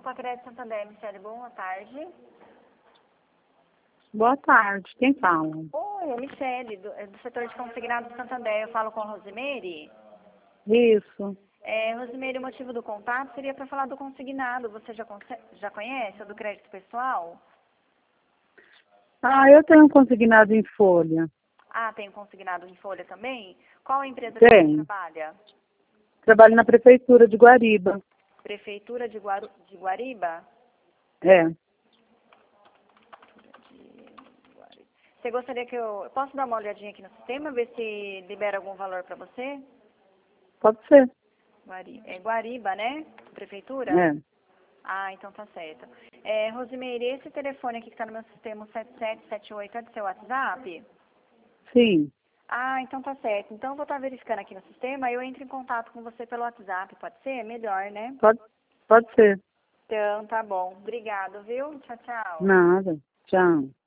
Grupo Acredito Santander, Michele, boa tarde. Boa tarde, quem fala? Oi, é Michele, do setor de consignado do Santander. Eu falo com a Rosimeire. Isso. Rosimeire, o motivo do contato seria para falar do consignado. Você já conhece, o do crédito pessoal? Eu tenho consignado em folha. Ah, tem um consignado em folha também? Qual a empresa que você trabalha? Trabalho na prefeitura de Guariba. Prefeitura de Guariba? É. Você gostaria que eu... Posso dar uma olhadinha aqui no sistema, ver se libera algum valor para você? Pode ser. É Guariba, né? Prefeitura? É. Ah, então tá certo. Rosimeire, esse telefone aqui que está no meu sistema, o 7778, é do seu WhatsApp? Sim. Ah, então tá certo. Então eu vou estar verificando aqui no sistema, aí eu entro em contato com você pelo WhatsApp, pode ser? Melhor, né? Pode ser. Então tá bom. Obrigado, viu? Tchau, tchau. Nada. Tchau.